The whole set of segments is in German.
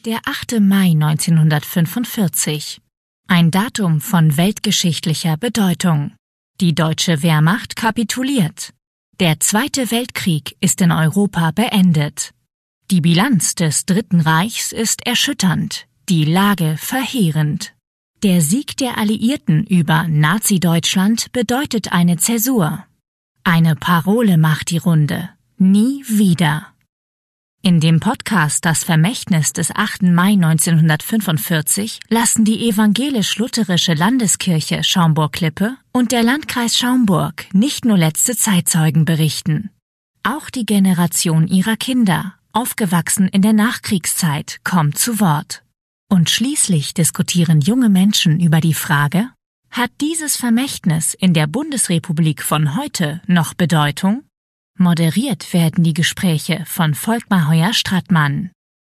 Der 8. Mai 1945. Ein Datum von weltgeschichtlicher Bedeutung. Die deutsche Wehrmacht kapituliert. Der Zweite Weltkrieg ist in Europa beendet. Die Bilanz des Dritten Reichs ist erschütternd, die Lage verheerend. Der Sieg der Alliierten über Nazi-Deutschland bedeutet eine Zäsur. Eine Parole macht die Runde: Nie wieder. In dem Podcast Das Vermächtnis des 8. Mai 1945 lassen die evangelisch-lutherische Landeskirche Schaumburg-Lippe und der Landkreis Schaumburg nicht nur letzte Zeitzeugen berichten. Auch die Generation ihrer Kinder, aufgewachsen in der Nachkriegszeit, kommt zu Wort. Und schließlich diskutieren junge Menschen über die Frage: Hat dieses Vermächtnis in der Bundesrepublik von heute noch Bedeutung? Moderiert werden die Gespräche von Volkmar Heuer-Strattmann.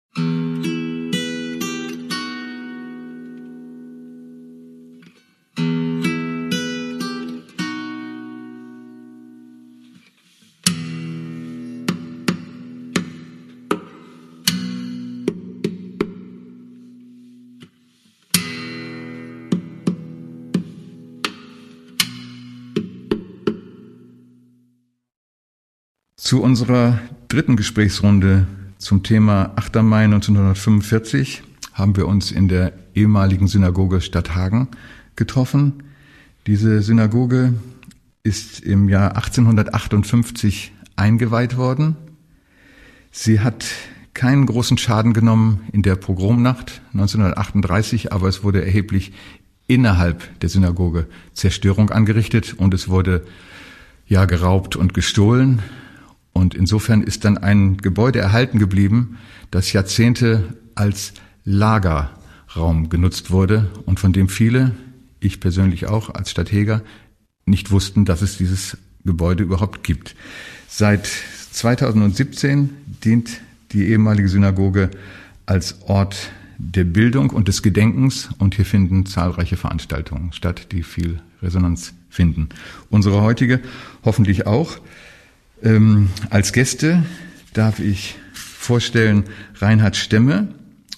Zu unserer dritten Gesprächsrunde zum Thema 8. Mai 1945 haben wir uns in der ehemaligen Synagoge Stadthagen getroffen. Diese Synagoge ist im Jahr 1858 eingeweiht worden. Sie hat keinen großen Schaden genommen in der Pogromnacht 1938, aber es wurde erheblich innerhalb der Synagoge Zerstörung angerichtet und es wurde geraubt und gestohlen. Und insofern ist dann ein Gebäude erhalten geblieben, das Jahrzehnte als Lagerraum genutzt wurde und von dem viele, ich persönlich auch als Stadtheger, nicht wussten, dass es dieses Gebäude überhaupt gibt. Seit 2017 dient die ehemalige Synagoge als Ort der Bildung und des Gedenkens und hier finden zahlreiche Veranstaltungen statt, die viel Resonanz finden. Unsere heutige hoffentlich auch. Als Gäste darf ich vorstellen Reinhard Stemme,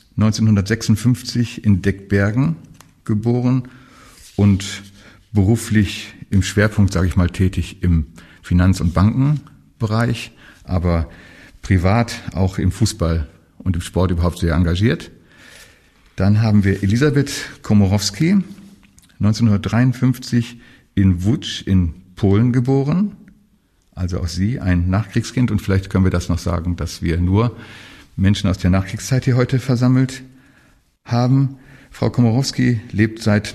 1956 in Deckbergen geboren und beruflich im Schwerpunkt, sage ich mal, tätig im Finanz- und Bankenbereich, aber privat auch im Fußball und im Sport überhaupt sehr engagiert. Dann haben wir Elisabeth Komorowski, 1953 in Łódź in Polen geboren. Also auch sie, ein Nachkriegskind. Und vielleicht können wir das noch sagen, dass wir nur Menschen aus der Nachkriegszeit hier heute versammelt haben. Frau Komorowski lebt seit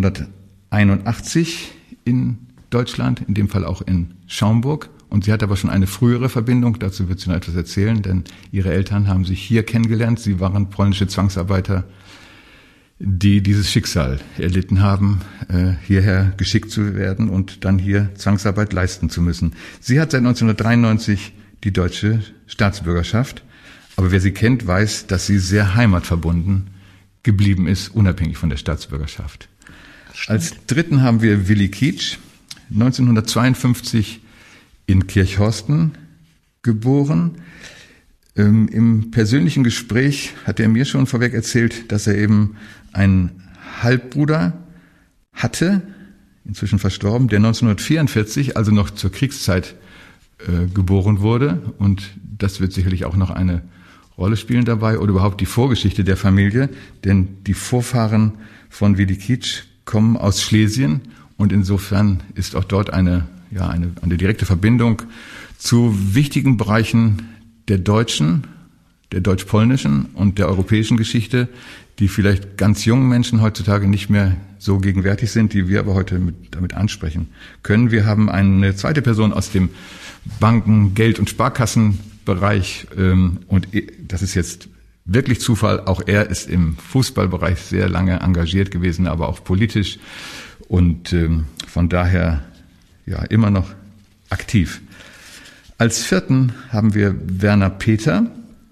1981 in Deutschland, in dem Fall auch in Schaumburg. Und sie hat aber schon eine frühere Verbindung, dazu wird sie noch etwas erzählen, denn ihre Eltern haben sich hier kennengelernt. Sie waren polnische Zwangsarbeiter, die dieses Schicksal erlitten haben, hierher geschickt zu werden und dann hier Zwangsarbeit leisten zu müssen. Sie hat seit 1993 die deutsche Staatsbürgerschaft, aber wer sie kennt, weiß, dass sie sehr heimatverbunden geblieben ist, unabhängig von der Staatsbürgerschaft. Als dritten haben wir Willi Kietsch, 1952 in Kirchhorsten geboren. Im persönlichen Gespräch hat er mir schon vorweg erzählt, dass er eben einen Halbbruder hatte, inzwischen verstorben, der 1944, also noch zur Kriegszeit, geboren wurde. Und das wird sicherlich auch noch eine Rolle spielen dabei oder überhaupt die Vorgeschichte der Familie, denn die Vorfahren von Willi Kietsch kommen aus Schlesien und insofern ist auch dort eine direkte Verbindung zu wichtigen Bereichen der deutschen, der deutsch-polnischen und der europäischen Geschichte, die vielleicht ganz jungen Menschen heutzutage nicht mehr so gegenwärtig sind, die wir aber heute damit ansprechen können. Wir haben eine zweite Person aus dem Banken-, Geld- und Sparkassenbereich und das ist jetzt wirklich Zufall. Auch er ist im Fußballbereich sehr lange engagiert gewesen, aber auch politisch und von daher immer noch aktiv. Als vierten haben wir Werner Peter,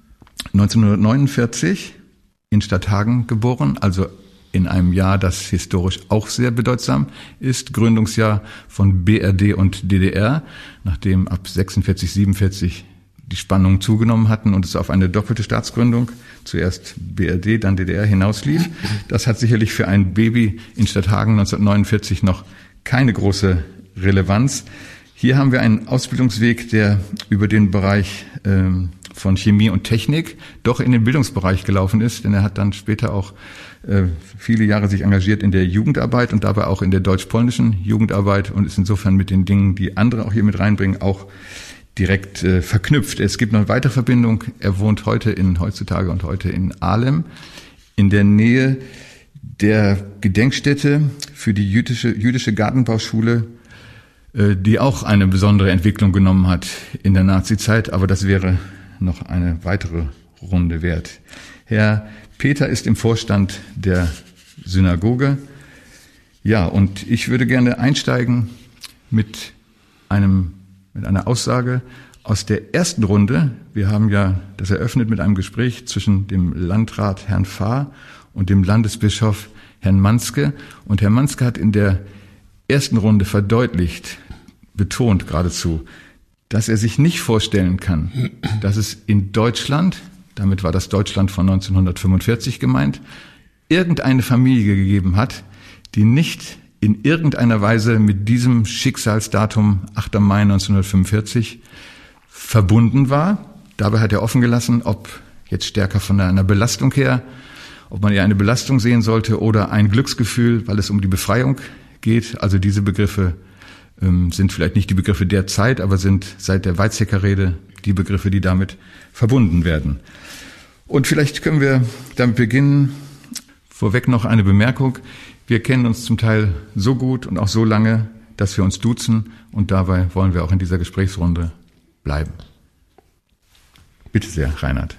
1949 in Stadthagen geboren, also in einem Jahr, das historisch auch sehr bedeutsam ist, Gründungsjahr von BRD und DDR, nachdem ab 46, 47 die Spannungen zugenommen hatten und es auf eine doppelte Staatsgründung, zuerst BRD, dann DDR, hinauslief. Das hat sicherlich für ein Baby in Stadthagen 1949 noch keine große Relevanz. Hier haben wir einen Ausbildungsweg, der über den Bereich von Chemie und Technik doch in den Bildungsbereich gelaufen ist, denn er hat dann später auch viele Jahre sich engagiert in der Jugendarbeit und dabei auch in der deutsch-polnischen Jugendarbeit und ist insofern mit den Dingen, die andere auch hier mit reinbringen, auch direkt verknüpft. Es gibt noch eine weitere Verbindung. Er wohnt heutzutage in Ahlem, in der Nähe der Gedenkstätte für die jüdische Gartenbauschule, die auch eine besondere Entwicklung genommen hat in der Nazizeit, aber das wäre noch eine weitere Runde wert. Herr Peter ist im Vorstand der Synagoge. Ja, und ich würde gerne einsteigen mit einer Aussage aus der ersten Runde. Wir haben ja das eröffnet mit einem Gespräch zwischen dem Landrat Herrn Fahr und dem Landesbischof Herrn Manske. Und Herr Manske hat in der ersten Runde verdeutlicht, betont geradezu, dass er sich nicht vorstellen kann, dass es in Deutschland, damit war das Deutschland von 1945 gemeint, irgendeine Familie gegeben hat, die nicht in irgendeiner Weise mit diesem Schicksalsdatum 8. Mai 1945 verbunden war. Dabei hat er offen gelassen, ob jetzt stärker von einer Belastung her, ob man eher eine Belastung sehen sollte oder ein Glücksgefühl, weil es um die Befreiung geht. Also diese Begriffe sind vielleicht nicht die Begriffe der Zeit, aber sind seit der Weizsäcker-Rede die Begriffe, die damit verbunden werden. Und vielleicht können wir damit beginnen. Vorweg noch eine Bemerkung. Wir kennen uns zum Teil so gut und auch so lange, dass wir uns duzen und dabei wollen wir auch in dieser Gesprächsrunde bleiben. Bitte sehr, Reinhard.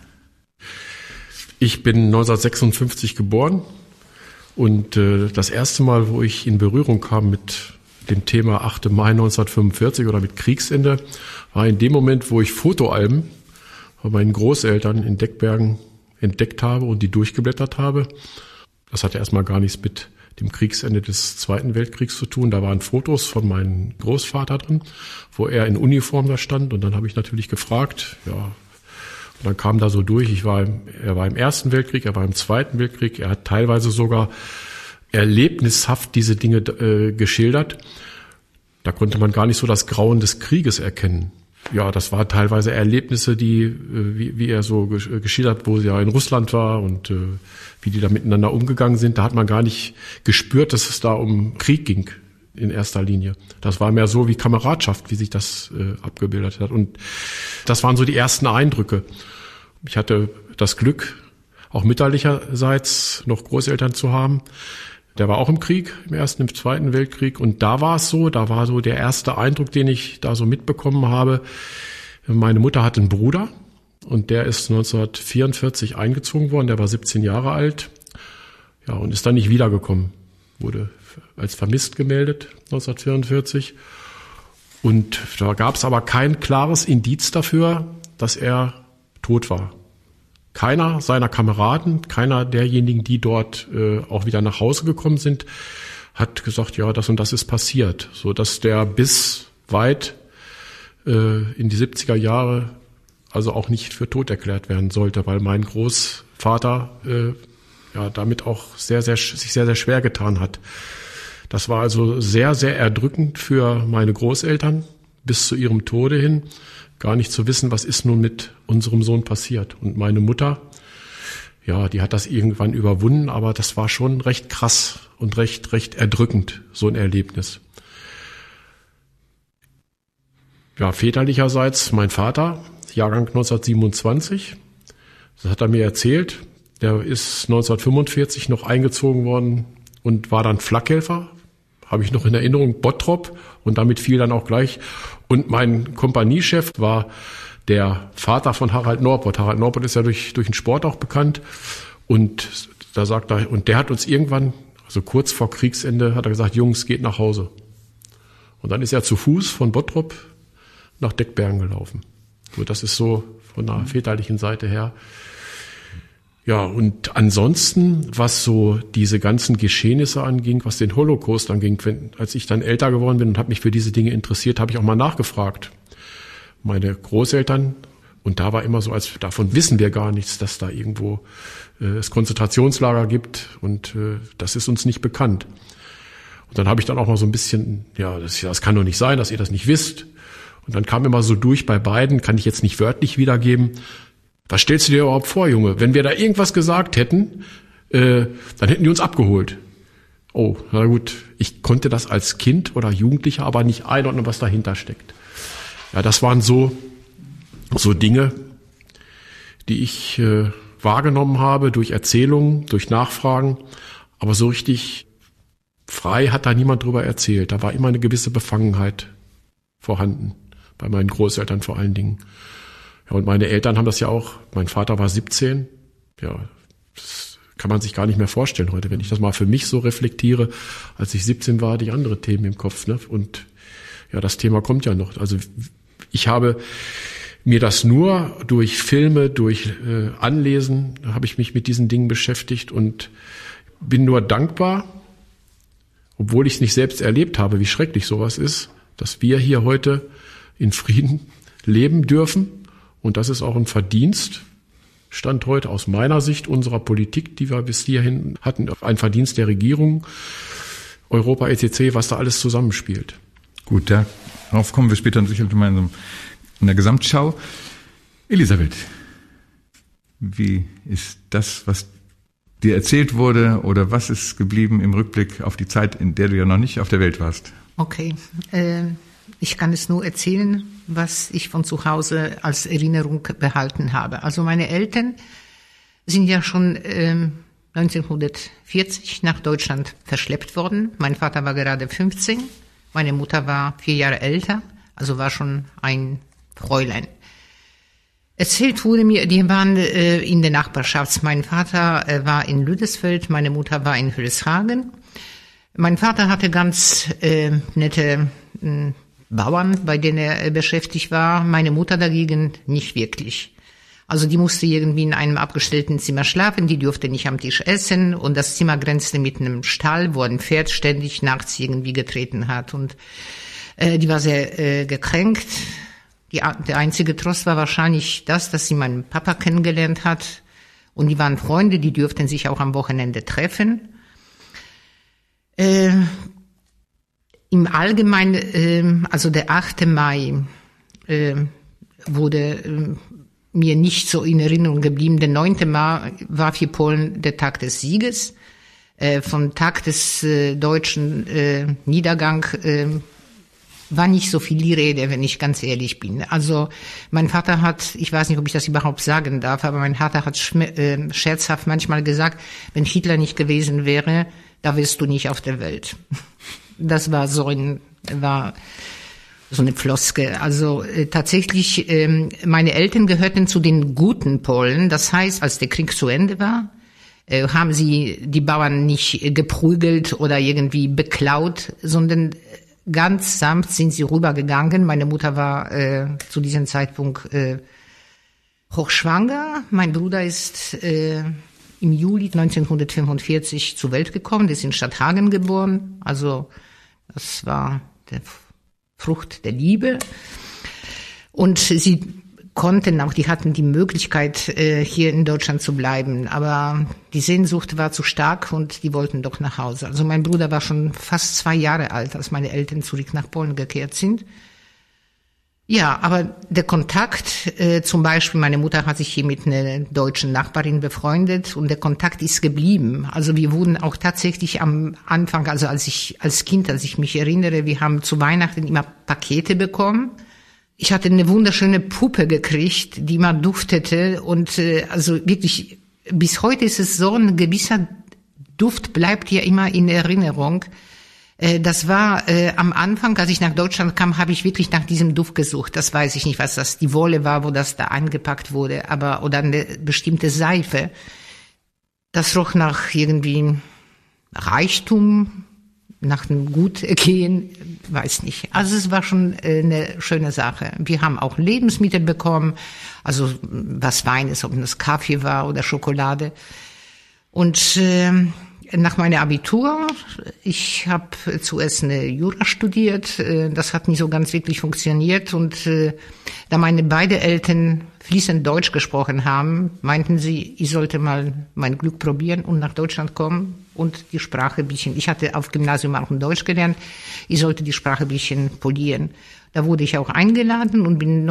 Ich bin 1956 geboren und das erste Mal, wo ich in Berührung kam mit dem Thema 8. Mai 1945 oder mit Kriegsende, war in dem Moment, wo ich Fotoalben bei meinen Großeltern in Deckbergen entdeckt habe und die durchgeblättert habe. Das hatte erstmal gar nichts mit dem Kriegsende des Zweiten Weltkriegs zu tun. Da waren Fotos von meinem Großvater drin, wo er in Uniform da stand. Und dann habe ich natürlich gefragt, ja, und dann kam da so durch, er war im Ersten Weltkrieg, er war im Zweiten Weltkrieg, er hat teilweise sogar erlebnishaft diese Dinge geschildert. Da konnte man gar nicht so das Grauen des Krieges erkennen. Ja, das waren teilweise Erlebnisse, die, wie er so geschildert hat, wo er in Russland war und wie die da miteinander umgegangen sind. Da hat man gar nicht gespürt, dass es da um Krieg ging in erster Linie. Das war mehr so wie Kameradschaft, wie sich das abgebildet hat. Und das waren so die ersten Eindrücke. Ich hatte das Glück, auch mütterlicherseits noch Großeltern zu haben. Der war auch im Krieg, im Ersten, im Zweiten Weltkrieg. Und da war so der erste Eindruck, den ich da so mitbekommen habe. Meine Mutter hat einen Bruder und der ist 1944 eingezogen worden. Der war 17 Jahre alt, ja, und ist dann nicht wiedergekommen. Wurde als vermisst gemeldet 1944. Und da gab es aber kein klares Indiz dafür, dass er tot war. Keiner seiner Kameraden, keiner derjenigen, die dort auch wieder nach Hause gekommen sind, hat gesagt, ja, das und das ist passiert. So dass der bis weit in die 70er Jahre also auch nicht für tot erklärt werden sollte, weil mein Großvater ja damit auch sich sehr, sehr schwer getan hat. Das war also sehr, sehr erdrückend für meine Großeltern bis zu ihrem Tode hin. Gar nicht zu wissen, was ist nun mit unserem Sohn passiert. Und meine Mutter, ja, die hat das irgendwann überwunden, aber das war schon recht krass und recht erdrückend, so ein Erlebnis. Ja, väterlicherseits mein Vater, Jahrgang 1927, das hat er mir erzählt. Der ist 1945 noch eingezogen worden und war dann Flakhelfer, habe ich noch in Erinnerung, Bottrop, und damit fiel dann auch gleich. Und mein Kompaniechef war der Vater von Harald Norbert. Harald Norbert ist ja durch den Sport auch bekannt. Und da sagt er, und der hat uns irgendwann, also kurz vor Kriegsende, hat er gesagt, Jungs, geht nach Hause. Und dann ist er zu Fuß von Bottrop nach Deckbergen gelaufen. So, das ist so von der väterlichen Seite her. Ja, und ansonsten, was so diese ganzen Geschehnisse anging, was den Holocaust anging, als ich dann älter geworden bin und habe mich für diese Dinge interessiert, habe ich auch mal nachgefragt. Meine Großeltern Und da war immer so, als davon wissen wir gar nichts, dass da irgendwo es Konzentrationslager gibt und das ist uns nicht bekannt. Und dann habe ich dann auch mal so ein bisschen, das kann doch nicht sein, dass ihr das nicht wisst. Und dann kam immer so durch bei beiden, kann ich jetzt nicht wörtlich wiedergeben, was stellst du dir überhaupt vor, Junge? Wenn wir da irgendwas gesagt hätten, dann hätten die uns abgeholt. Oh, na gut, ich konnte das als Kind oder Jugendlicher aber nicht einordnen, was dahinter steckt. Ja, das waren so Dinge, die ich wahrgenommen habe durch Erzählungen, durch Nachfragen, aber so richtig frei hat da niemand drüber erzählt. Da war immer eine gewisse Befangenheit vorhanden, bei meinen Großeltern vor allen Dingen. Ja, und meine Eltern haben das ja auch, mein Vater war 17, ja, das kann man sich gar nicht mehr vorstellen heute, wenn ich das mal für mich so reflektiere. Als ich 17 war, hatte ich andere Themen im Kopf, ne? Und ja, das Thema kommt ja noch. Also ich habe mir das nur durch Filme, durch Anlesen, habe ich mich mit diesen Dingen beschäftigt und bin nur dankbar, obwohl ich es nicht selbst erlebt habe, wie schrecklich sowas ist, dass wir hier heute in Frieden leben dürfen. Und das ist auch ein Verdienst, Stand heute aus meiner Sicht unserer Politik, die wir bis hierhin hatten, ein Verdienst der Regierung, Europa, etc., was da alles zusammenspielt. Gut, darauf kommen wir später sicher in der Gesamtschau. Elisabeth, wie ist das, was dir erzählt wurde, oder was ist geblieben im Rückblick auf die Zeit, in der du ja noch nicht auf der Welt warst? Okay, ich kann es nur erzählen, was ich von zu Hause als Erinnerung behalten habe. Also meine Eltern sind ja schon 1940 nach Deutschland verschleppt worden. Mein Vater war gerade 15, meine Mutter war 4 Jahre älter, also war schon ein Fräulein. Erzählt wurde mir, die waren in der Nachbarschaft. Mein Vater war in Lüdesfeld, meine Mutter war in Hülshagen. Mein Vater hatte ganz nette Bauern, bei denen er beschäftigt war. Meine Mutter dagegen nicht wirklich. Also die musste irgendwie in einem abgestellten Zimmer schlafen, die durfte nicht am Tisch essen und das Zimmer grenzte mit einem Stall, wo ein Pferd ständig nachts irgendwie getreten hat. Und die war sehr gekränkt. Der einzige Trost war wahrscheinlich das, dass sie meinen Papa kennengelernt hat. Und die waren Freunde, die dürften sich auch am Wochenende treffen. Im Allgemeinen, also der 8. Mai wurde mir nicht so in Erinnerung geblieben. Der 9. Mai war für Polen der Tag des Sieges. Vom Tag des deutschen Niedergang war nicht so viel die Rede, wenn ich ganz ehrlich bin. Also mein Vater hat, ich weiß nicht, ob ich das überhaupt sagen darf, aber mein Vater hat scherzhaft manchmal gesagt, wenn Hitler nicht gewesen wäre, da wärst du nicht auf der Welt. Das war so eine Floskel. Also tatsächlich, meine Eltern gehörten zu den guten Polen. Das heißt, als der Krieg zu Ende war, haben sie die Bauern nicht geprügelt oder irgendwie beklaut, sondern ganz sanft sind sie rübergegangen. Meine Mutter war zu diesem Zeitpunkt hochschwanger. Mein Bruder ist im Juli 1945 zur Welt gekommen. Der ist in Stadthagen geboren. Also das war die Frucht der Liebe. Und sie konnten auch, die hatten die Möglichkeit, hier in Deutschland zu bleiben. Aber die Sehnsucht war zu stark und die wollten doch nach Hause. Also mein Bruder war schon fast 2 Jahre alt, als meine Eltern zurück nach Polen gekehrt sind. Ja, aber der Kontakt, zum Beispiel, meine Mutter hat sich hier mit einer deutschen Nachbarin befreundet und der Kontakt ist geblieben. Also wir wurden auch tatsächlich am Anfang, also als ich mich erinnere, wir haben zu Weihnachten immer Pakete bekommen. Ich hatte eine wunderschöne Puppe gekriegt, die immer duftete und also wirklich, bis heute ist es so, ein gewisser Duft bleibt ja immer in Erinnerung. Das war am Anfang, als ich nach Deutschland kam, habe ich wirklich nach diesem Duft gesucht. Das weiß ich nicht, was das die Wolle war, wo das da eingepackt wurde, oder eine bestimmte Seife. Das roch nach irgendwie Reichtum, nach einem Gutgehen, weiß nicht. Also es war schon eine schöne Sache. Wir haben auch Lebensmittel bekommen, also was Wein ist, ob das Kaffee war oder Schokolade. Und nach meinem Abitur, ich habe zuerst eine Jura studiert, das hat nicht so ganz wirklich funktioniert und da meine beiden Eltern fließend Deutsch gesprochen haben, meinten sie, ich sollte mal mein Glück probieren und nach Deutschland kommen und die Sprache ein bisschen, ich hatte auf Gymnasium auch Deutsch gelernt, ich sollte die Sprache ein bisschen polieren. Da wurde ich auch eingeladen und bin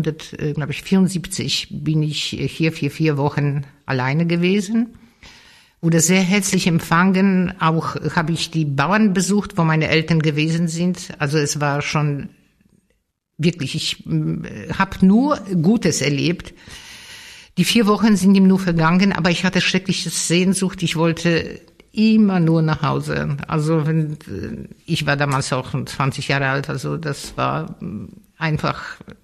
1974 bin ich hier für 4 Wochen alleine gewesen. Wurde sehr herzlich empfangen. Auch habe ich die Bauern besucht, wo meine Eltern gewesen sind. Also es war schon wirklich, ich habe nur Gutes erlebt. Die 4 Wochen sind ihm nur vergangen, aber ich hatte schreckliche Sehnsucht. Ich wollte immer nur nach Hause. Also ich war damals auch 20 Jahre alt, also das war einfach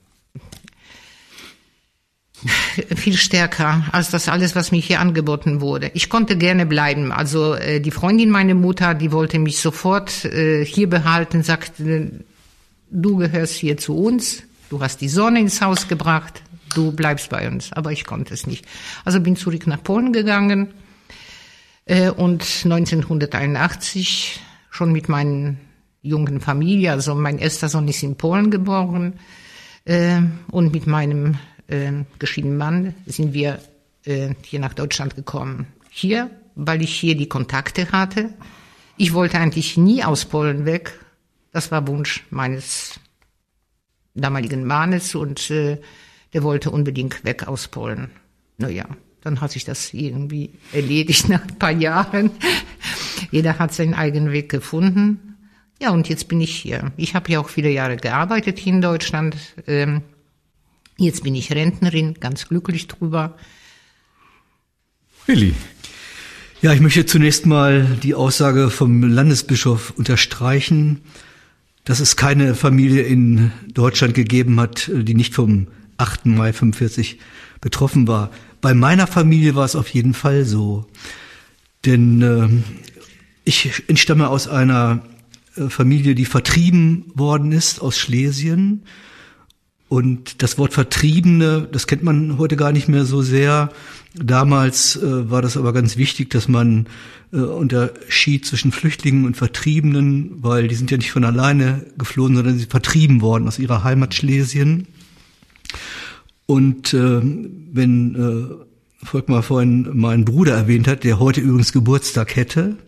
viel stärker als das alles, was mir hier angeboten wurde. Ich konnte gerne bleiben. Also die Freundin meiner Mutter, die wollte mich sofort hier behalten, sagte, du gehörst hier zu uns, du hast die Sonne ins Haus gebracht, du bleibst bei uns. Aber ich konnte es nicht. Also bin zurück nach Polen gegangen. Und 1981 schon mit meiner jungen Familie, also mein erster Sohn ist in Polen geboren, und mit meinem geschiedenen Mann sind wir hier nach Deutschland gekommen. Hier, weil ich hier die Kontakte hatte. Ich wollte eigentlich nie aus Polen weg. Das war Wunsch meines damaligen Mannes und der wollte unbedingt weg aus Polen. Naja. Dann hat sich das irgendwie erledigt nach ein paar Jahren. Jeder hat seinen eigenen Weg gefunden. Ja, und jetzt bin ich hier. Ich habe ja auch viele Jahre gearbeitet hier in Deutschland. Jetzt bin ich Rentnerin, ganz glücklich drüber. Willi. Ja, ich möchte zunächst mal die Aussage vom Landesbischof unterstreichen, dass es keine Familie in Deutschland gegeben hat, die nicht vom 8. Mai 45 betroffen war. Bei meiner Familie war es auf jeden Fall so, denn ich entstamme aus einer Familie, die vertrieben worden ist aus Schlesien, und das Wort Vertriebene, das kennt man heute gar nicht mehr so sehr. Damals war das aber ganz wichtig, dass man unterschied zwischen Flüchtlingen und Vertriebenen, weil die sind ja nicht von alleine geflohen, sondern sie sind vertrieben worden aus ihrer Heimat Schlesien. Und wenn Volkmar vorhin meinen Bruder erwähnt hat, der heute übrigens Geburtstag hätte,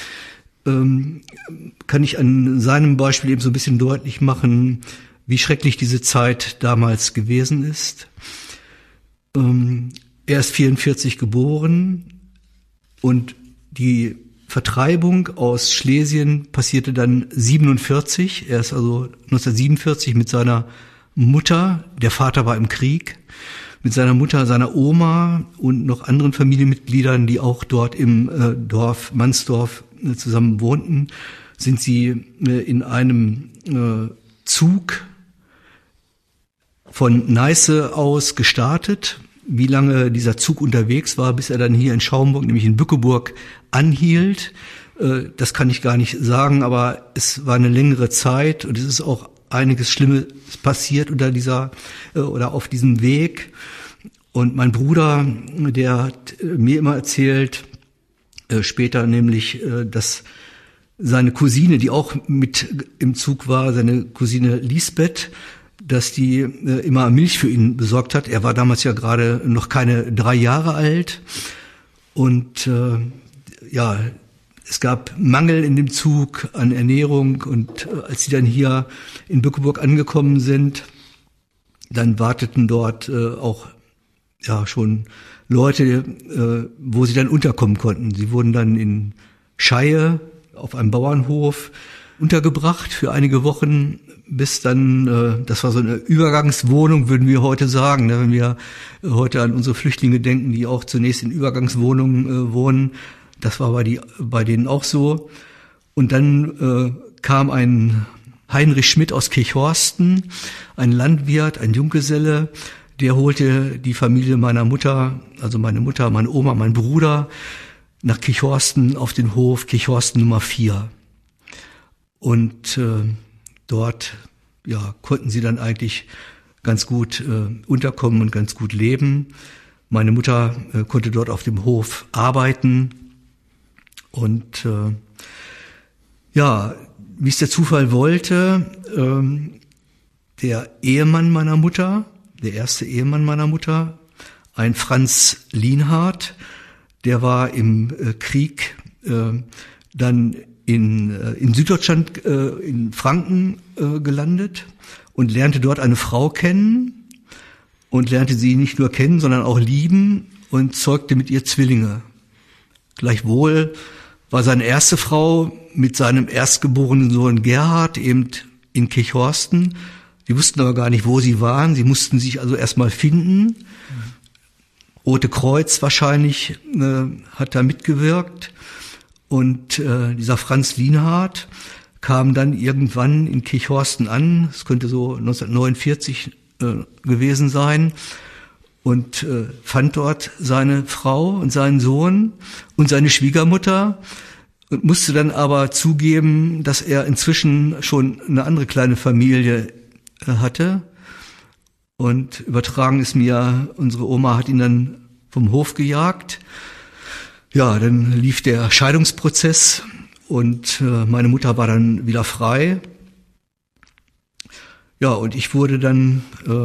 kann ich an seinem Beispiel eben so ein bisschen deutlich machen, wie schrecklich diese Zeit damals gewesen ist. Er ist 44 geboren und die Vertreibung aus Schlesien passierte dann 47. Er ist also 1947 mit seiner Mutter, der Vater war im Krieg, mit seiner Mutter, seiner Oma und noch anderen Familienmitgliedern, die auch dort im Dorf Mansdorf zusammen wohnten, sind sie in einem Zug von Neiße aus gestartet. Wie lange dieser Zug unterwegs war, bis er dann hier in Schaumburg, nämlich in Bückeburg, anhielt, das kann ich gar nicht sagen, aber es war eine längere Zeit und es ist auch einiges Schlimmes passiert oder auf diesem Weg. Und mein Bruder, der hat mir immer erzählt, später nämlich, dass seine Cousine, die auch mit im Zug war, seine Cousine Lisbeth, dass die immer Milch für ihn besorgt hat. Er war damals ja gerade noch keine 3 Jahre alt. Und es gab Mangel in dem Zug an Ernährung. Und als sie dann hier in Bückeburg angekommen sind, dann warteten dort auch schon Leute, wo sie dann unterkommen konnten. Sie wurden dann in Scheie auf einem Bauernhof untergebracht für einige Wochen, bis dann, das war so eine Übergangswohnung, würden wir heute sagen, ne, wenn wir heute an unsere Flüchtlinge denken, die auch zunächst in Übergangswohnungen wohnen. Das war bei denen auch so. Und dann kam ein Heinrich Schmidt aus Kirchhorsten, ein Landwirt, ein Junggeselle, der holte die Familie meiner Mutter, also meine Mutter, meine Oma, mein Bruder, nach Kirchhorsten auf den Hof, Kirchhorsten Nummer 4. Und dort konnten sie dann eigentlich ganz gut unterkommen und ganz gut leben. Meine Mutter konnte dort auf dem Hof arbeiten Und ja, wie es der Zufall wollte, der Ehemann meiner Mutter, der erste Ehemann meiner Mutter, ein Franz Lienhardt, der war im Krieg dann in Süddeutschland, in Franken gelandet und lernte dort eine Frau kennen und lernte sie nicht nur kennen, sondern auch lieben und zeugte mit ihr Zwillinge. Gleichwohl war seine erste Frau mit seinem erstgeborenen Sohn Gerhard eben in Kirchhorsten. Die wussten aber gar nicht, wo sie waren. Sie mussten sich also erstmal finden. Rote Kreuz wahrscheinlich hat da mitgewirkt. Und dieser Franz Lienhardt kam dann irgendwann in Kirchhorsten an. Es könnte so 1949 gewesen sein. Und fand dort seine Frau und seinen Sohn und seine Schwiegermutter und musste dann aber zugeben, dass er inzwischen schon eine andere kleine Familie hatte. Und übertragen ist mir, unsere Oma hat ihn dann vom Hof gejagt. Ja, dann lief der Scheidungsprozess und meine Mutter war dann wieder frei. Ja, und ich wurde dann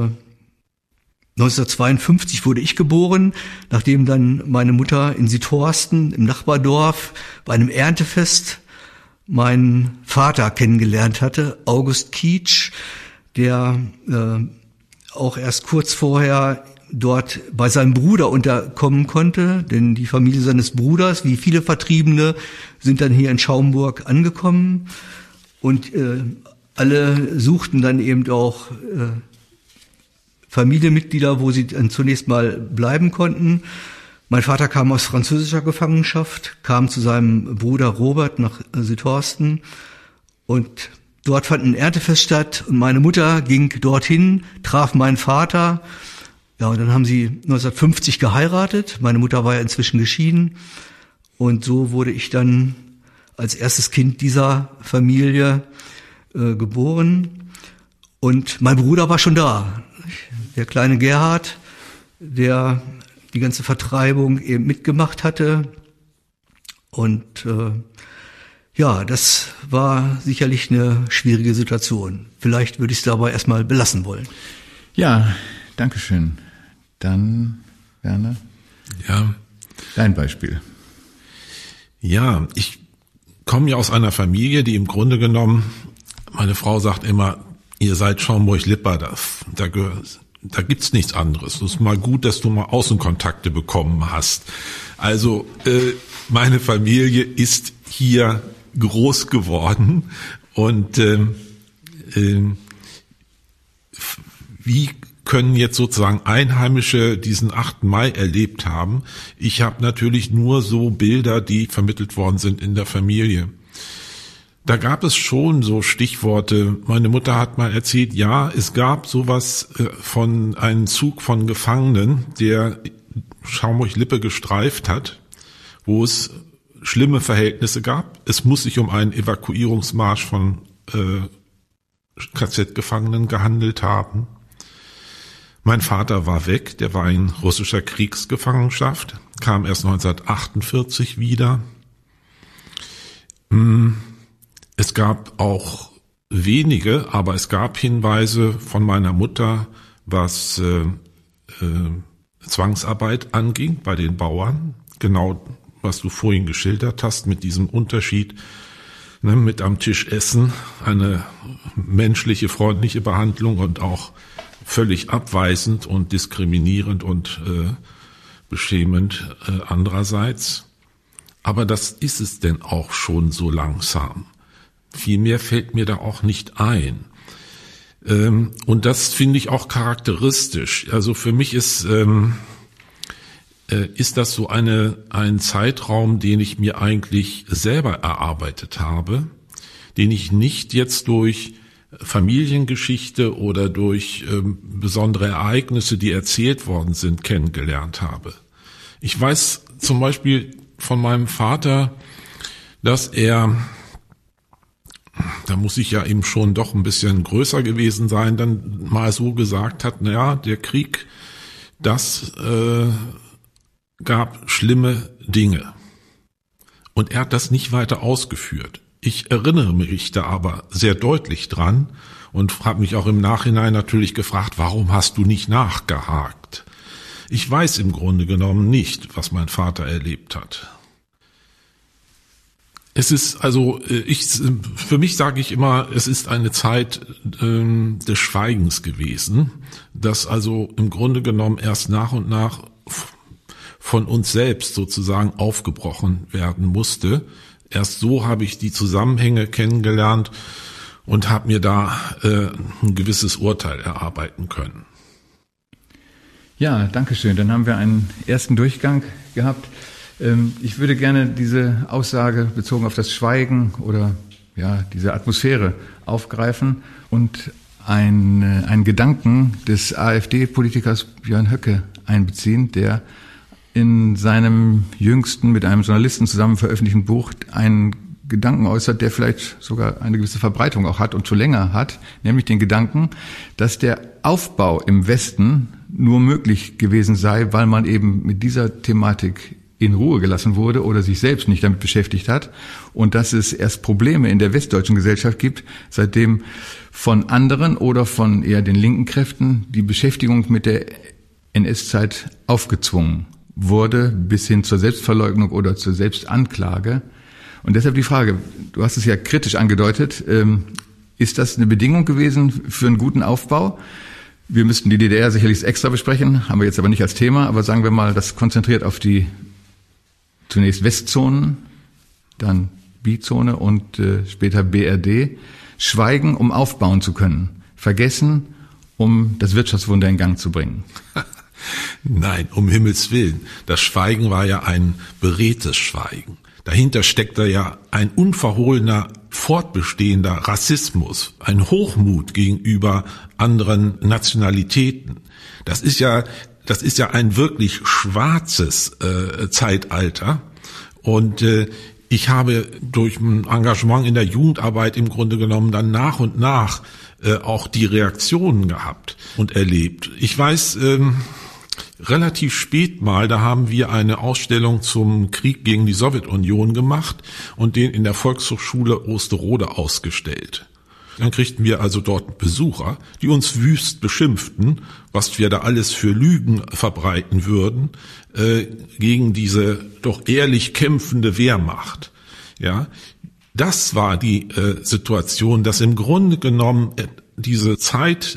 1952 wurde ich geboren, nachdem dann meine Mutter in Siethorsten im Nachbardorf bei einem Erntefest meinen Vater kennengelernt hatte, August Kietsch, der auch erst kurz vorher dort bei seinem Bruder unterkommen konnte, denn die Familie seines Bruders, wie viele Vertriebene, sind dann hier in Schaumburg angekommen und alle suchten dann eben auch Familienmitglieder, wo sie dann zunächst mal bleiben konnten. Mein Vater kam aus französischer Gefangenschaft, kam zu seinem Bruder Robert nach Siethorsten und dort fand ein Erntefest statt und meine Mutter ging dorthin, traf meinen Vater. Ja, und dann haben sie 1950 geheiratet. Meine Mutter war ja inzwischen geschieden und so wurde ich dann als erstes Kind dieser Familie geboren und mein Bruder war schon da. Der kleine Gerhard, der die ganze Vertreibung eben mitgemacht hatte. Und ja, das war sicherlich eine schwierige Situation. Vielleicht würde ich es dabei erstmal belassen wollen. Ja, danke schön. Dann, Werner, ja, dein Beispiel. Ja, ich komme ja aus einer Familie, die im Grunde genommen, meine Frau sagt immer, ihr seid Schaumburg-Lippe, da gibt's nichts anderes. Es ist mal gut, dass du mal Außenkontakte bekommen hast. Also meine Familie ist hier groß geworden und wie können jetzt sozusagen Einheimische diesen 8. Mai erlebt haben? Ich habe natürlich nur so Bilder, die vermittelt worden sind in der Familie. Da gab es schon so Stichworte. Meine Mutter hat mal erzählt, ja, es gab sowas von einem Zug von Gefangenen, der Schaumburg-Lippe gestreift hat, wo es schlimme Verhältnisse gab. Es muss sich um einen Evakuierungsmarsch von KZ-Gefangenen gehandelt haben. Mein Vater war weg, der war in russischer Kriegsgefangenschaft, kam erst 1948 wieder. Es gab auch wenige, aber es gab Hinweise von meiner Mutter, was Zwangsarbeit anging bei den Bauern. Genau, was du vorhin geschildert hast, mit diesem Unterschied, ne, mit am Tisch essen, eine menschliche, freundliche Behandlung und auch völlig abweisend und diskriminierend und beschämend andererseits. Aber das ist es denn auch schon so langsam. Viel mehr fällt mir da auch nicht ein. Und das finde ich auch charakteristisch. Also für mich ist das so ein Zeitraum, den ich mir eigentlich selber erarbeitet habe, den ich nicht jetzt durch Familiengeschichte oder durch besondere Ereignisse, die erzählt worden sind, kennengelernt habe. Ich weiß zum Beispiel von meinem Vater, dass er, da muss ich ja eben schon doch ein bisschen größer gewesen sein, dann mal so gesagt hat, naja, der Krieg, das gab schlimme Dinge. Und er hat das nicht weiter ausgeführt. Ich erinnere mich da aber sehr deutlich dran und habe mich auch im Nachhinein natürlich gefragt, warum hast du nicht nachgehakt? Ich weiß im Grunde genommen nicht, was mein Vater erlebt hat. Es ist also, für mich sage ich immer, es ist eine Zeit des Schweigens gewesen, das also im Grunde genommen erst nach und nach von uns selbst sozusagen aufgebrochen werden musste. Erst so habe ich die Zusammenhänge kennengelernt und habe mir da ein gewisses Urteil erarbeiten können. Ja, danke schön. Dann haben wir einen ersten Durchgang gehabt. Ich würde gerne diese Aussage bezogen auf das Schweigen oder ja diese Atmosphäre aufgreifen und einen Gedanken des AfD-Politikers Björn Höcke einbeziehen, der in seinem jüngsten mit einem Journalisten zusammen veröffentlichten Buch einen Gedanken äußert, der vielleicht sogar eine gewisse Verbreitung auch hat und schon länger hat, nämlich den Gedanken, dass der Aufbau im Westen nur möglich gewesen sei, weil man eben mit dieser Thematik in Ruhe gelassen wurde oder sich selbst nicht damit beschäftigt hat und dass es erst Probleme in der westdeutschen Gesellschaft gibt, seitdem von anderen oder von eher den linken Kräften die Beschäftigung mit der NS-Zeit aufgezwungen wurde, bis hin zur Selbstverleugnung oder zur Selbstanklage. Und deshalb die Frage, du hast es ja kritisch angedeutet, ist das eine Bedingung gewesen für einen guten Aufbau? Wir müssten die DDR sicherlich extra besprechen, haben wir jetzt aber nicht als Thema, aber sagen wir mal, das konzentriert auf die zunächst Westzonen, dann Bizone und später BRD. Schweigen, um aufbauen zu können. Vergessen, um das Wirtschaftswunder in Gang zu bringen. Nein, um Himmels Willen. Das Schweigen war ja ein beredtes Schweigen. Dahinter steckt da ja ein unverhohlener, fortbestehender Rassismus, ein Hochmut gegenüber anderen Nationalitäten. Das ist ja ein wirklich schwarzes Zeitalter. Und ich habe durch ein Engagement in der Jugendarbeit im Grunde genommen dann nach und nach auch die Reaktionen gehabt und erlebt. Ich weiß, relativ spät mal, da haben wir eine Ausstellung zum Krieg gegen die Sowjetunion gemacht und den in der Volkshochschule Osterode ausgestellt. Dann kriegten wir also dort Besucher, die uns wüst beschimpften, was wir da alles für Lügen verbreiten würden, gegen diese doch ehrlich kämpfende Wehrmacht. Ja, das war die Situation, dass im Grunde genommen diese Zeit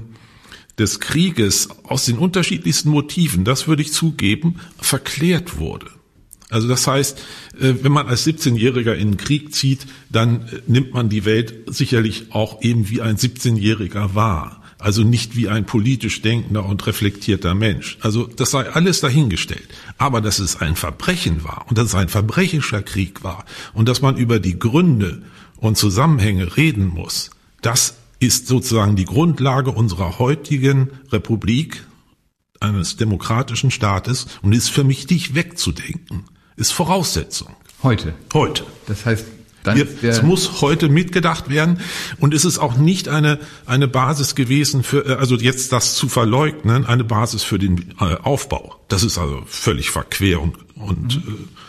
des Krieges aus den unterschiedlichsten Motiven, das würde ich zugeben, verklärt wurde. Also das heißt, wenn man als 17-Jähriger in den Krieg zieht, dann nimmt man die Welt sicherlich auch eben wie ein 17-Jähriger wahr. Also nicht wie ein politisch denkender und reflektierter Mensch. Also das sei alles dahingestellt. Aber dass es ein Verbrechen war und dass es ein verbrecherischer Krieg war und dass man über die Gründe und Zusammenhänge reden muss, das ist sozusagen die Grundlage unserer heutigen Republik, eines demokratischen Staates, und ist für mich nicht wegzudenken. Ist Voraussetzung. Heute. Das heißt, es muss heute mitgedacht werden, und es ist auch nicht eine Basis gewesen für, also jetzt das zu verleugnen, eine Basis für den Aufbau. Das ist also völlig verquer und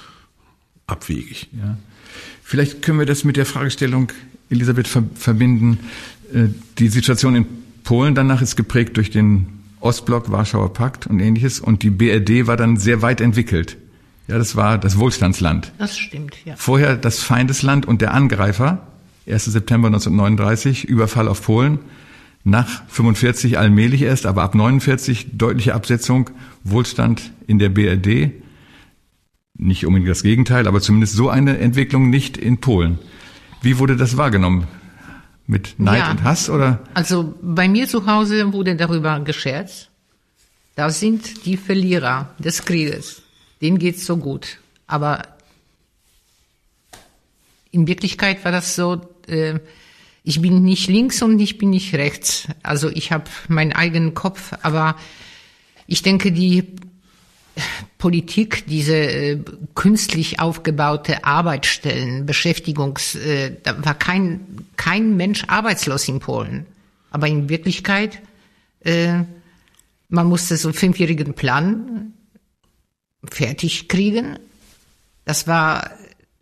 abwegig. Ja. Vielleicht können wir das mit der Fragestellung, Elisabeth, verbinden. Die Situation in Polen danach ist geprägt durch den Ostblock, Warschauer Pakt und Ähnliches, und die BRD war dann sehr weit entwickelt. Ja, das war das Wohlstandsland. Das stimmt, ja. Vorher das Feindesland und der Angreifer, 1. September 1939, Überfall auf Polen. Nach 45 allmählich erst, aber ab 49 deutliche Absetzung, Wohlstand in der BRD. Nicht unbedingt das Gegenteil, aber zumindest so eine Entwicklung nicht in Polen. Wie wurde das wahrgenommen? Mit Neid und Hass, oder? Also bei mir zu Hause wurde darüber gescherzt. Das sind die Verlierer des Krieges. Denen geht's so gut. Aber in Wirklichkeit war das so, ich bin nicht links und ich bin nicht rechts. Also ich habe meinen eigenen Kopf, aber ich denke, die Politik, diese künstlich aufgebaute Arbeitsstellen, da war kein Mensch arbeitslos in Polen. Aber in Wirklichkeit, man musste so einen 5-jährigen Plan fertig kriegen. Das war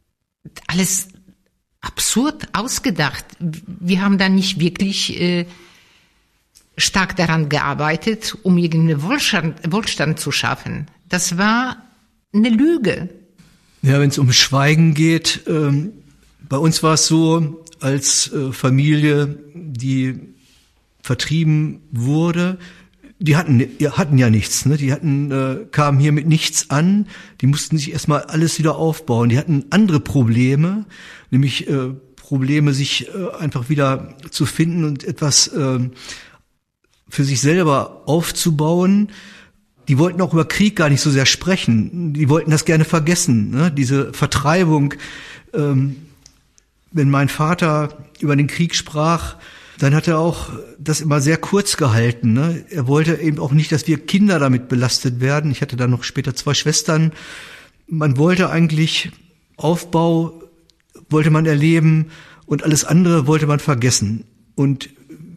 alles absurd ausgedacht. Wir haben da nicht wirklich stark daran gearbeitet, um irgendeinen Wohlstand zu schaffen. Das war eine Lüge. Ja, wenn es um Schweigen geht, bei uns war es so, als Familie, die vertrieben wurde, die hatten ja nichts, ne? Die kamen hier mit nichts an, die mussten sich erstmal alles wieder aufbauen. Die hatten andere Probleme, nämlich Probleme, sich einfach wieder zu finden und etwas für sich selber aufzubauen. Die wollten auch über Krieg gar nicht so sehr sprechen. Die wollten das gerne vergessen, ne? Diese Vertreibung. Wenn mein Vater über den Krieg sprach, dann hat er auch das immer sehr kurz gehalten, ne? Er wollte eben auch nicht, dass wir Kinder damit belastet werden. Ich hatte dann noch später 2 Schwestern. Man wollte eigentlich Aufbau, wollte man erleben und alles andere wollte man vergessen. Und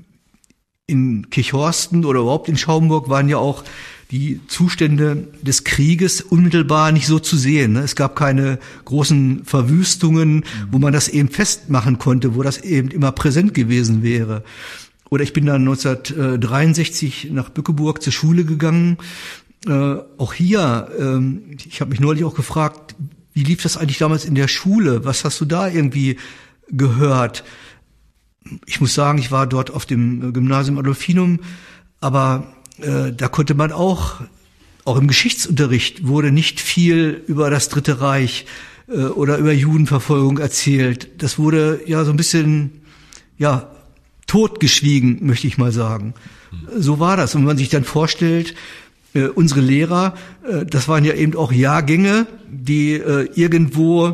in Kirchhorsten oder überhaupt in Schaumburg waren ja auch die Zustände des Krieges unmittelbar nicht so zu sehen. Es gab keine großen Verwüstungen, wo man das eben festmachen konnte, wo das eben immer präsent gewesen wäre. Oder ich bin dann 1963 nach Bückeburg zur Schule gegangen. Auch hier, ich habe mich neulich auch gefragt, wie lief das eigentlich damals in der Schule? Was hast du da irgendwie gehört? Ich muss sagen, ich war dort auf dem Gymnasium Adolfinum, aber da konnte man auch im Geschichtsunterricht wurde nicht viel über das Dritte Reich oder über Judenverfolgung erzählt. Das wurde ja so ein bisschen, ja, totgeschwiegen, möchte ich mal sagen. So war das. Und wenn man sich dann vorstellt, unsere Lehrer, das waren ja eben auch Jahrgänge, die irgendwo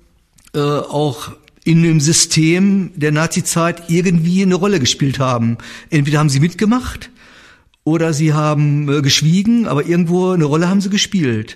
auch in dem System der Nazizeit irgendwie eine Rolle gespielt haben. Entweder haben sie mitgemacht oder sie haben geschwiegen, aber irgendwo eine Rolle haben sie gespielt.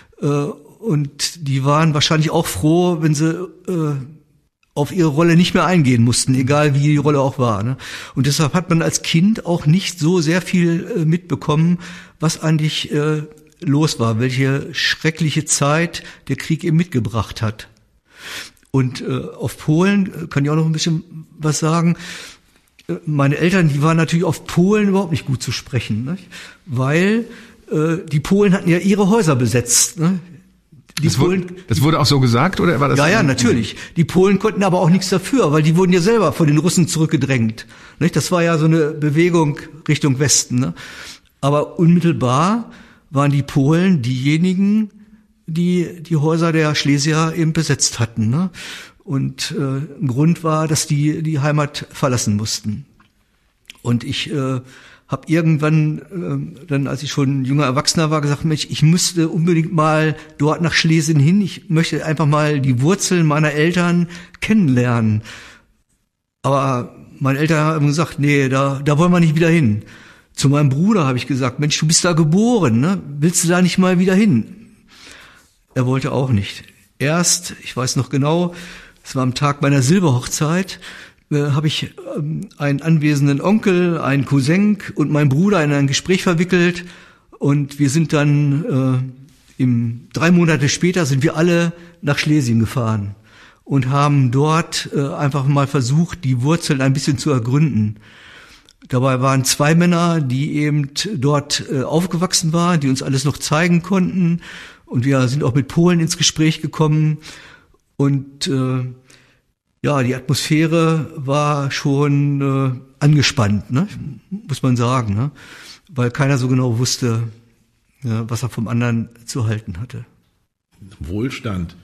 Und die waren wahrscheinlich auch froh, wenn sie auf ihre Rolle nicht mehr eingehen mussten, egal wie die Rolle auch war, ne? Und deshalb hat man als Kind auch nicht so sehr viel mitbekommen, was eigentlich los war, welche schreckliche Zeit der Krieg eben mitgebracht hat. Und auf Polen kann ich auch noch ein bisschen was sagen. Meine Eltern, die waren natürlich auf Polen überhaupt nicht gut zu sprechen, ne? Weil die Polen hatten ja ihre Häuser besetzt, ne? Das wurde auch so gesagt, oder war das? Ja, natürlich. Die Polen konnten aber auch nichts dafür, weil die wurden ja selber von den Russen zurückgedrängt. Nicht? Das war ja so eine Bewegung Richtung Westen, ne? Aber unmittelbar waren die Polen diejenigen, die die Häuser der Schlesier eben besetzt hatten, ne? Und ein Grund war, dass die Heimat verlassen mussten. Und ich habe irgendwann, dann als ich schon junger Erwachsener war, gesagt, Mensch, ich müsste unbedingt mal dort nach Schlesien hin. Ich möchte einfach mal die Wurzeln meiner Eltern kennenlernen. Aber meine Eltern haben gesagt, nee, da wollen wir nicht wieder hin. Zu meinem Bruder habe ich gesagt, Mensch, du bist da geboren, ne? Willst du da nicht mal wieder hin? Er wollte auch nicht. Erst, ich weiß noch genau, es war am Tag meiner Silberhochzeit, habe ich einen anwesenden Onkel, einen Cousin und meinen Bruder in ein Gespräch verwickelt und wir sind dann 3 Monate später sind wir alle nach Schlesien gefahren und haben dort einfach mal versucht, die Wurzeln ein bisschen zu ergründen. Dabei waren 2 Männer, die eben dort aufgewachsen waren, die uns alles noch zeigen konnten und wir sind auch mit Polen ins Gespräch gekommen und ja, die Atmosphäre war schon angespannt, ne? Muss man sagen, ne? Weil keiner so genau wusste, ja, was er vom anderen zu halten hatte. Wohlstand.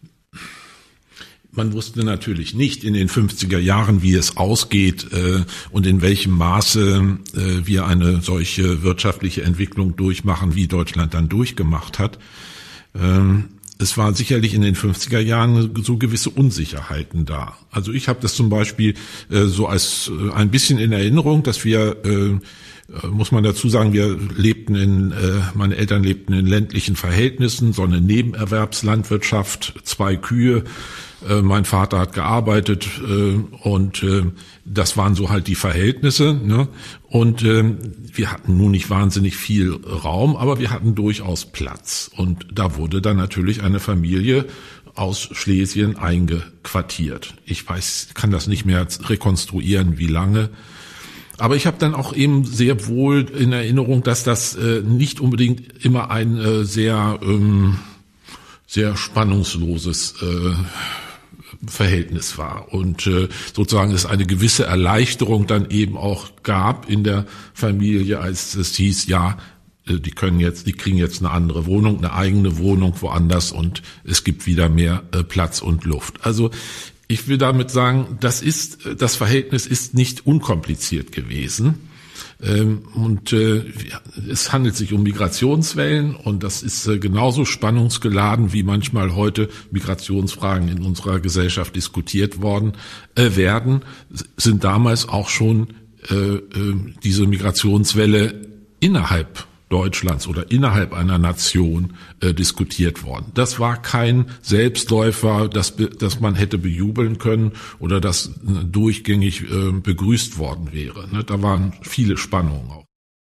Man wusste natürlich nicht in den 50er Jahren, wie es ausgeht und in welchem Maße wir eine solche wirtschaftliche Entwicklung durchmachen, wie Deutschland dann durchgemacht hat. Es war sicherlich in den 50er Jahren so gewisse Unsicherheiten da. Also ich habe das zum Beispiel so als ein bisschen in Erinnerung, dass wir muss man dazu sagen, meine Eltern lebten in ländlichen Verhältnissen, so eine Nebenerwerbslandwirtschaft, 2 Kühe. Mein Vater hat gearbeitet und das waren so halt die Verhältnisse. Ne? Und wir hatten nun nicht wahnsinnig viel Raum, aber wir hatten durchaus Platz. Und da wurde dann natürlich eine Familie aus Schlesien eingequartiert. Ich kann das nicht mehr rekonstruieren, wie lange. Aber ich habe dann auch eben sehr wohl in Erinnerung, dass das nicht unbedingt immer ein sehr spannungsloses Verhältnis war und sozusagen es eine gewisse Erleichterung dann eben auch gab in der Familie, als es hieß, ja, die kriegen jetzt eine andere Wohnung, eine eigene Wohnung woanders und es gibt wieder mehr Platz und Luft. Also ich will damit sagen, das Verhältnis ist nicht unkompliziert gewesen. Und es handelt sich um Migrationswellen und das ist genauso spannungsgeladen, wie manchmal heute Migrationsfragen in unserer Gesellschaft diskutiert werden, sind damals auch schon diese Migrationswelle innerhalb Deutschlands oder innerhalb einer Nation diskutiert worden. Das war kein Selbstläufer, das man hätte bejubeln können oder das durchgängig begrüßt worden wäre. Da waren viele Spannungen auch.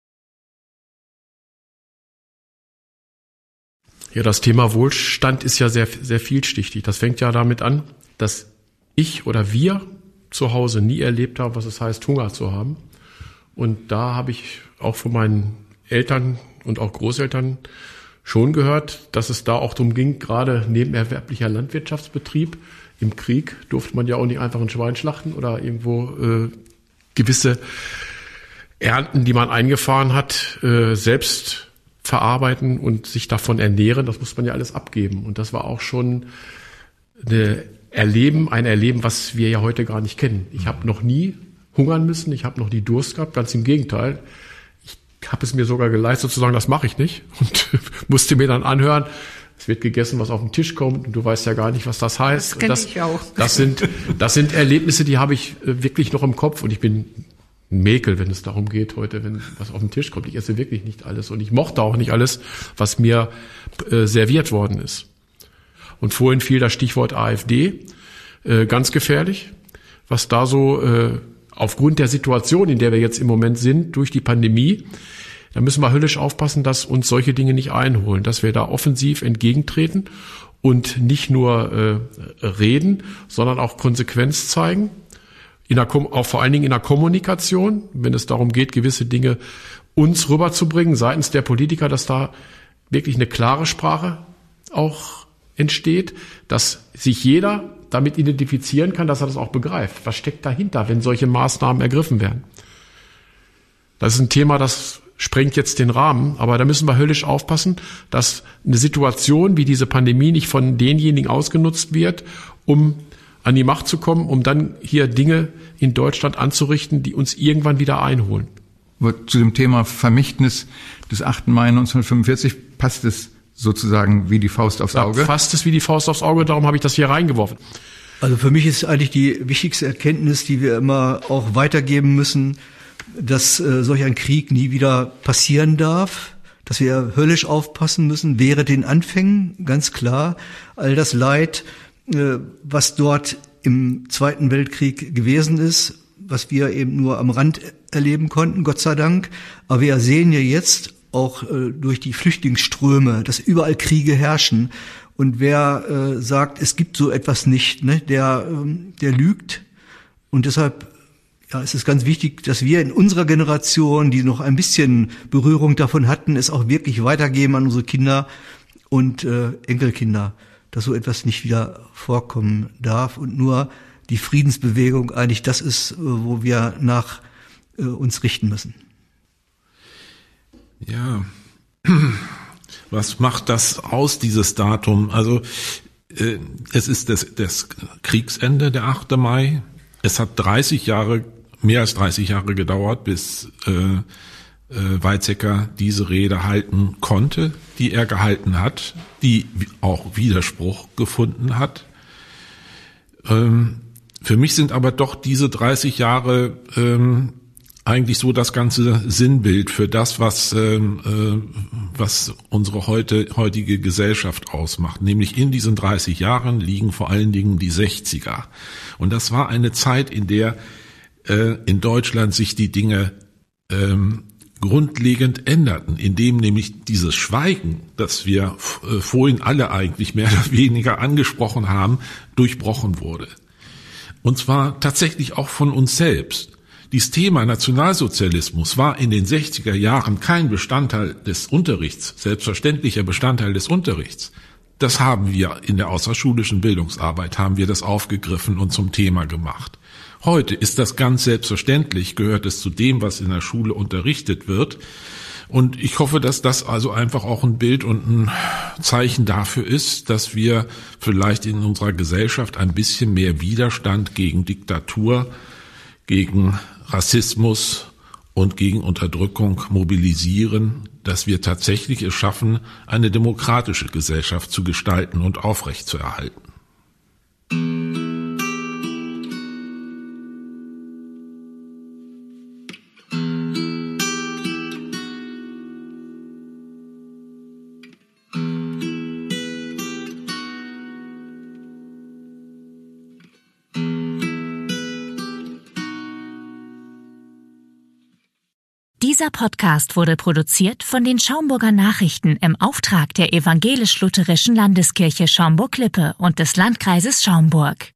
Ja, das Thema Wohlstand ist ja sehr, sehr vielschichtig. Das fängt ja damit an, dass ich oder wir zu Hause nie erlebt haben, was es heißt, Hunger zu haben. Und da habe ich auch von meinen Eltern und auch Großeltern schon gehört, dass es da auch darum ging, gerade nebenerwerblicher Landwirtschaftsbetrieb. Im Krieg durfte man ja auch nicht einfach ein Schwein schlachten oder irgendwo gewisse Ernten, die man eingefahren hat, selbst verarbeiten und sich davon ernähren. Das muss man ja alles abgeben. Und das war auch schon ein Erleben, was wir ja heute gar nicht kennen. Ich habe noch nie hungern müssen, ich habe noch nie Durst gehabt, ganz im Gegenteil. Ich habe es mir sogar geleistet zu sagen, das mache ich nicht und musste mir dann anhören, es wird gegessen, was auf den Tisch kommt und du weißt ja gar nicht, was das heißt. Das kenne ich auch. Das sind Erlebnisse, die habe ich wirklich noch im Kopf und ich bin ein Mäkel, wenn es darum geht heute, wenn was auf den Tisch kommt. Ich esse wirklich nicht alles und ich mochte auch nicht alles, was mir serviert worden ist. Und vorhin fiel das Stichwort AfD, ganz gefährlich, was da so aufgrund der Situation, in der wir jetzt im Moment sind, durch die Pandemie, da müssen wir höllisch aufpassen, dass uns solche Dinge nicht einholen, dass wir da offensiv entgegentreten und nicht nur reden, sondern auch Konsequenz zeigen, auch vor allen Dingen in der Kommunikation, wenn es darum geht, gewisse Dinge uns rüberzubringen, seitens der Politiker, dass da wirklich eine klare Sprache auch entsteht, dass sich jeder damit identifizieren kann, dass er das auch begreift. Was steckt dahinter, wenn solche Maßnahmen ergriffen werden? Das ist ein Thema, das sprengt jetzt den Rahmen, aber da müssen wir höllisch aufpassen, dass eine Situation wie diese Pandemie nicht von denjenigen ausgenutzt wird, um an die Macht zu kommen, um dann hier Dinge in Deutschland anzurichten, die uns irgendwann wieder einholen. Zu dem Thema Vermächtnis des 8. Mai 1945 passt es sozusagen wie die Faust aufs Auge? Da passt es wie die Faust aufs Auge, darum habe ich das hier reingeworfen. Also für mich ist eigentlich die wichtigste Erkenntnis, die wir immer auch weitergeben müssen, dass solch ein Krieg nie wieder passieren darf, dass wir höllisch aufpassen müssen, während den Anfängen, ganz klar, all das Leid, was dort im Zweiten Weltkrieg gewesen ist, was wir eben nur am Rand erleben konnten, Gott sei Dank. Aber wir sehen ja jetzt auch durch die Flüchtlingsströme, dass überall Kriege herrschen. Und wer sagt, es gibt so etwas nicht, ne, der lügt. Und deshalb ist es ganz wichtig, dass wir in unserer Generation, die noch ein bisschen Berührung davon hatten, es auch wirklich weitergeben an unsere Kinder und Enkelkinder, dass so etwas nicht wieder vorkommen darf. Und nur die Friedensbewegung eigentlich das ist, wo wir nach uns richten müssen. Ja, was macht das aus, dieses Datum? Also es ist das Kriegsende, der 8. Mai. Es hat mehr als 30 Jahre gedauert, bis Weizsäcker diese Rede halten konnte, die er gehalten hat, die auch Widerspruch gefunden hat. Für mich sind aber doch diese 30 Jahre eigentlich so das ganze Sinnbild für das, was unsere heutige Gesellschaft ausmacht. Nämlich in diesen 30 Jahren liegen vor allen Dingen die 60er. Und das war eine Zeit, in der in Deutschland sich die Dinge grundlegend änderten, indem nämlich dieses Schweigen, das wir vorhin alle eigentlich mehr oder weniger angesprochen haben, durchbrochen wurde. Und zwar tatsächlich auch von uns selbst. Dieses Thema Nationalsozialismus war in den 60er Jahren kein Bestandteil des Unterrichts, selbstverständlicher Bestandteil des Unterrichts. Das haben wir in der außerschulischen Bildungsarbeit, haben wir das aufgegriffen und zum Thema gemacht. Heute ist das ganz selbstverständlich, gehört es zu dem, was in der Schule unterrichtet wird. Und ich hoffe, dass das also einfach auch ein Bild und ein Zeichen dafür ist, dass wir vielleicht in unserer Gesellschaft ein bisschen mehr Widerstand gegen Diktatur, gegen Rassismus und gegen Unterdrückung mobilisieren, dass wir tatsächlich es schaffen, eine demokratische Gesellschaft zu gestalten und aufrechtzuerhalten. Dieser Podcast wurde produziert von den Schaumburger Nachrichten im Auftrag der Evangelisch-Lutherischen Landeskirche Schaumburg-Lippe und des Landkreises Schaumburg.